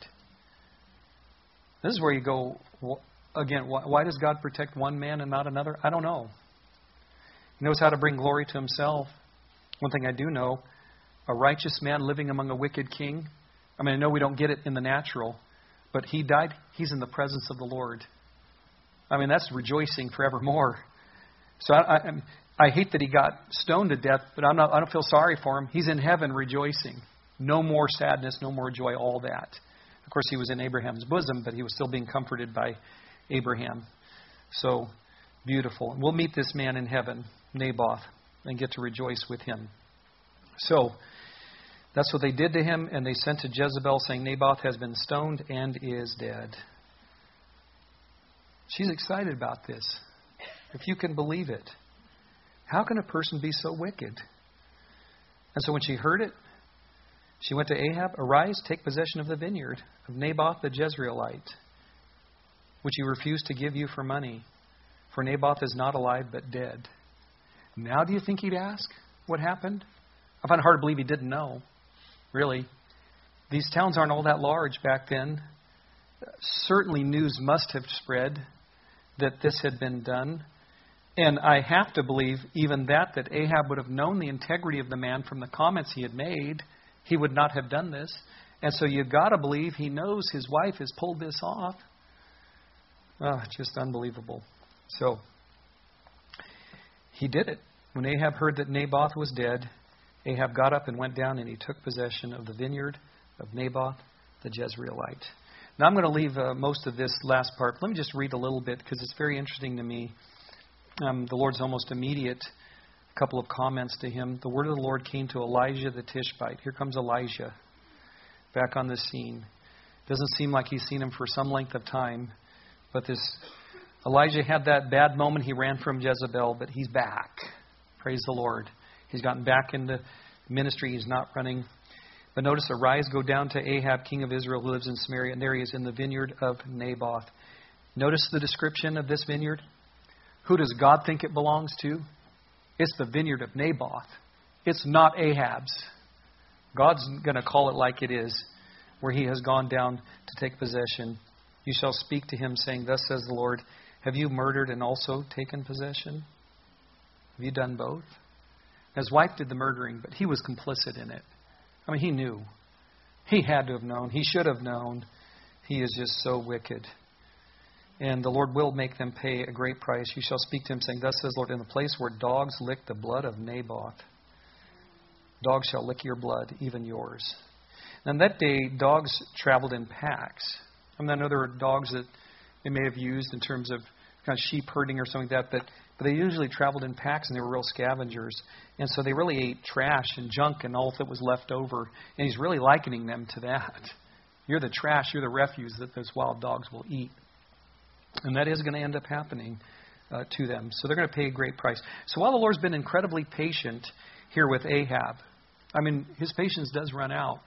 [SPEAKER 1] This is where you go, again, why does God protect one man and not another? I don't know. He knows how to bring glory to himself. One thing I do know, a righteous man living among a wicked king. I know we don't get it in the natural, but he died. He's in the presence of the Lord. That's rejoicing forevermore. So I hate that he got stoned to death, but I don't feel sorry for him. He's in heaven rejoicing. No more sadness, no more joy, all that. Of course, he was in Abraham's bosom, but he was still being comforted by Abraham. So beautiful. We'll meet this man in heaven, Naboth, and get to rejoice with him. So that's what they did to him, and they sent to Jezebel saying, Naboth has been stoned and is dead. She's excited about this, if you can believe it. How can a person be so wicked? And so when she heard it, she went to Ahab, "Arise, take possession of the vineyard of Naboth the Jezreelite, which he refused to give you for money. For Naboth is not alive, but dead." Now do you think he'd ask what happened? I find it hard to believe he didn't know, really. These towns aren't all that large back then. Certainly news must have spread that this had been done. And I have to believe even that Ahab would have known the integrity of the man from the comments he had made. He would not have done this. And so you've got to believe he knows his wife has pulled this off. Oh, just unbelievable. So he did it. When Ahab heard that Naboth was dead, Ahab got up and went down and he took possession of the vineyard of Naboth the Jezreelite. Now I'm going to leave most of this last part. Let me just read a little bit because it's very interesting to me. The Lord's almost immediate couple of comments to him. The word of the Lord came to Elijah the Tishbite. Here comes Elijah back on the scene. Doesn't seem like he's seen him for some length of time. But this Elijah had that bad moment. He ran from Jezebel, but he's back. Praise the Lord. He's gotten back into ministry. He's not running. But notice, "Arise, go down to Ahab, king of Israel, who lives in Samaria." And there he is in the vineyard of Naboth. Notice the description of this vineyard. Who does God think it belongs to? It's the vineyard of Naboth. It's not Ahab's. God's going to call it like it is, where he has gone down to take possession. "You shall speak to him, saying, Thus says the Lord, have you murdered and also taken possession? Have you done both?" His wife did the murdering, but he was complicit in it. I mean, he knew. He had to have known. He should have known. He is just so wicked. "And the Lord will make them pay a great price. You shall speak to him, saying, Thus says the Lord, in the place where dogs lick the blood of Naboth, dogs shall lick your blood, even yours." And that day, dogs traveled in packs. I know there were dogs that they may have used in terms of kind of sheep herding or something like that, but they usually traveled in packs and they were real scavengers. And so they really ate trash and junk and all that was left over. And he's really likening them to that. You're the trash, you're the refuse that those wild dogs will eat. And that is going to end up happening to them. So they're going to pay a great price. So while the Lord's been incredibly patient here with Ahab, I mean, his patience does run out.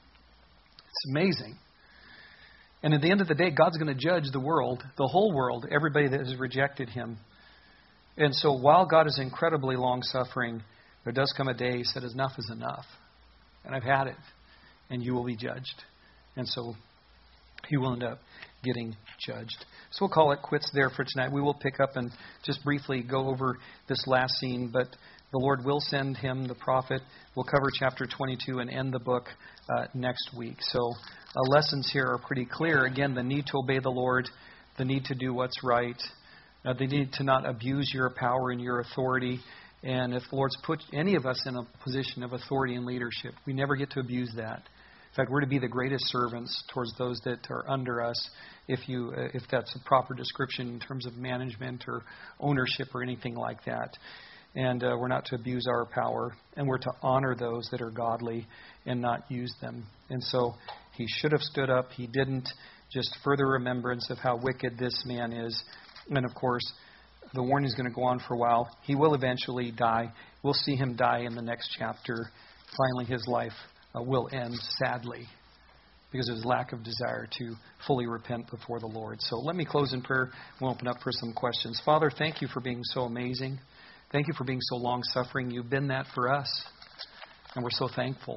[SPEAKER 1] It's amazing. And at the end of the day, God's going to judge the world, the whole world, everybody that has rejected him. And so while God is incredibly long-suffering, there does come a day he said, enough is enough. And I've had it. And you will be judged. And so he will end up getting judged. So we'll call it quits there for tonight. We will pick up and just briefly go over this last scene, but the Lord will send him the prophet. We'll cover chapter 22 and end the book next week. So lessons here are pretty clear. Again, the need to obey the Lord, the need to do what's right, the need to not abuse your power and your authority. And if the Lord's put any of us in a position of authority and leadership, we never get to abuse that. In fact, we're to be the greatest servants towards those that are under us, if that's a proper description in terms of management or ownership or anything like that. And we're not to abuse our power, and we're to honor those that are godly and not use them. And so he should have stood up. He didn't. Just further remembrance of how wicked this man is. And of course, the warning is going to go on for a while. He will eventually die. We'll see him die in the next chapter. Finally, his life will end, sadly, because of his lack of desire to fully repent before the Lord. So let me close in prayer. We'll open up for some questions. Father, thank you for being so amazing. Thank you for being so long-suffering. You've been that for us, and we're so thankful.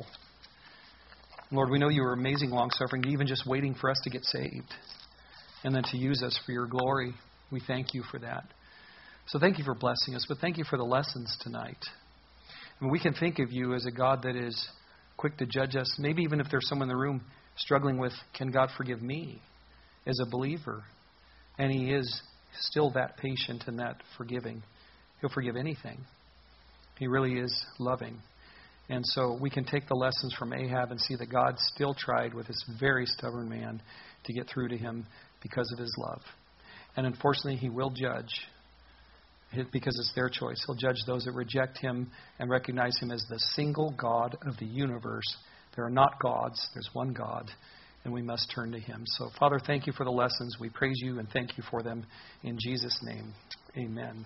[SPEAKER 1] Lord, we know you are amazing long-suffering, even just waiting for us to get saved and then to use us for your glory. We thank you for that. So thank you for blessing us, but thank you for the lessons tonight. And we can think of you as a God that is quick to judge us. Maybe even if there's someone in the room struggling with, can God forgive me as a believer? And he is still that patient and that forgiving. He'll forgive anything. He really is loving. And so we can take the lessons from Ahab and see that God still tried with this very stubborn man to get through to him because of his love. And unfortunately, he will judge because it's their choice. He'll judge those that reject him and recognize him as the single God of the universe. There are not gods. There's one God, and we must turn to him. So, Father, thank you for the lessons. We praise you and thank you for them. In Jesus' name, amen.